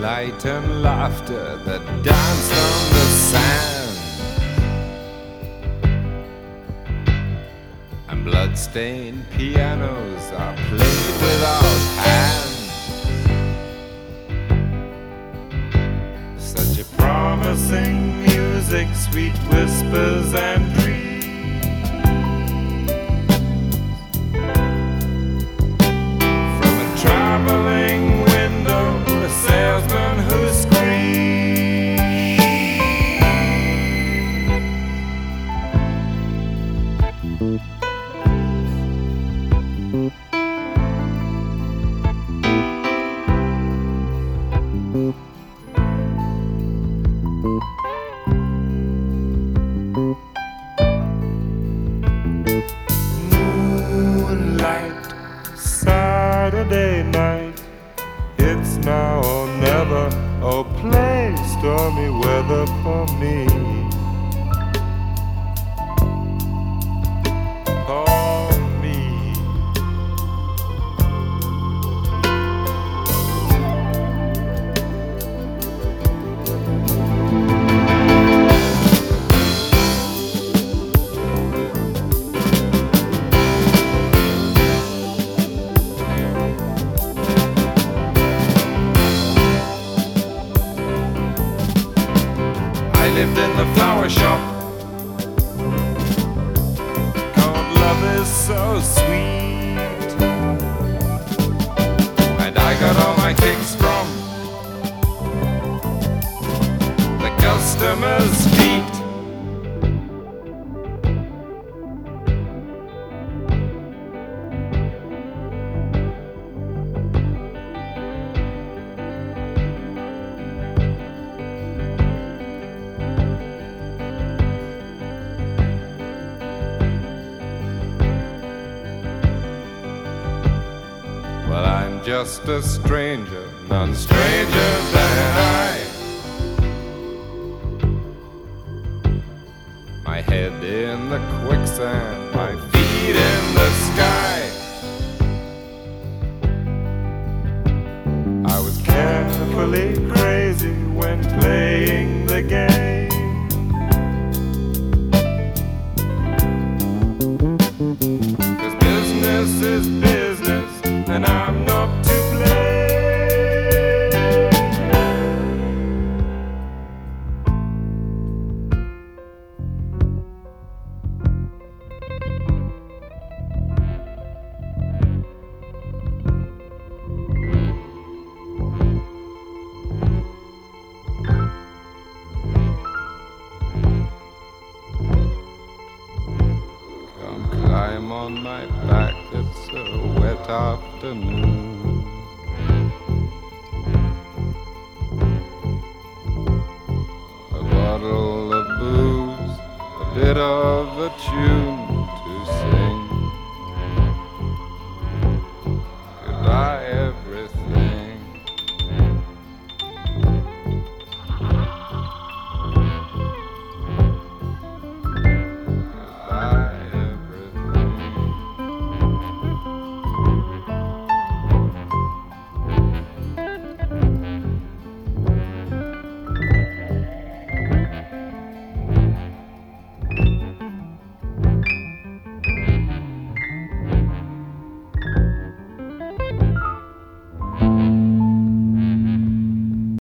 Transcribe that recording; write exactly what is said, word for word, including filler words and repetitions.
light and laughter that danced on the sand, and blood-stained pianos are played without hands. Such a promising music, sweet whispers and dreams. Traveling window, a salesman who moonlight, Saturday night, it's now or never. Oh, play stormy weather for me. For me. I lived in the flower shop, called love is so sweet, and I got all my kicks from the customers' feet. Well, I'm just a stranger, none stranger than I. My head in the quicksand, my feet in the sky. I was carefully crazy when playing the game. Cause business is business, and I'm not to blame. Come climb on my back, it's a wet afternoon.